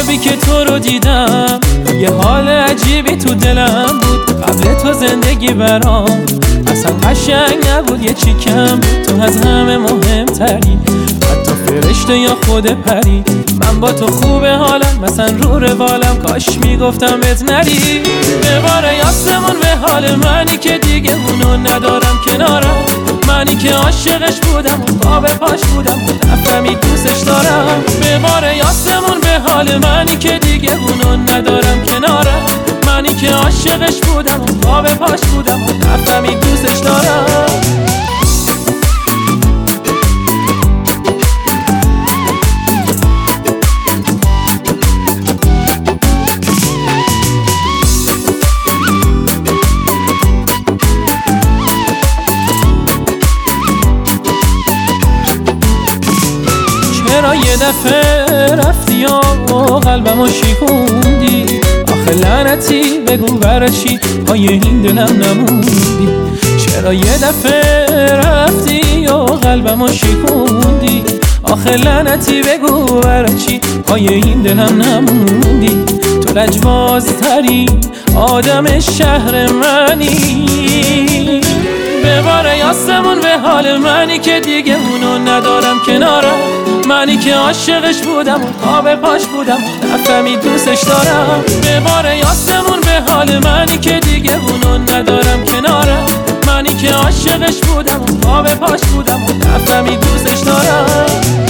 شبی که تو رو دیدم یه حال عجیبی تو دلم بود. قبل تو زندگی برام اصلا قشنگ نبود، یه چی کم بود. تو از همه مهمتری، حتی فرشته یا خود پری. من با تو خوبه حالم، مثلا رو روالم، کاش میگفتم بهت نری. بباره آسمون به حال منی که دیگه اونو ندارم کنارم. منی که عاشقش بودم و پا به پاش بودم و نفهمید دوستش دارم. بباره آسمون به حال منی که دیگه اونو ندارم کنارم. منی که عاشقش بودم و پا به پاش بودم و نفهمید دوستش دارم. چرا یه دفعه رفتی و قلبمو شکوندی؟ آخه لعنتی بگو برای چی پای این دلم نموندی؟ چرا یه دفعه رفتی و قلبمو شکوندی؟ آخه لعنتی بگو برای چی پای این دلم نموندی؟ تو لجبازترین آدم شهر منی. بباره آسمون به حال منی که دیگه اونو ندارم کنارم. منی که عاشقش بودم و پا به پاش بودم و نفهمید دوستش دارم. بباره آسمون به حال منی که دیگه اونو ندارم کنارم. منی که عاشقش بودم و پا به پاش بودم و نفهمید دوستش دارم.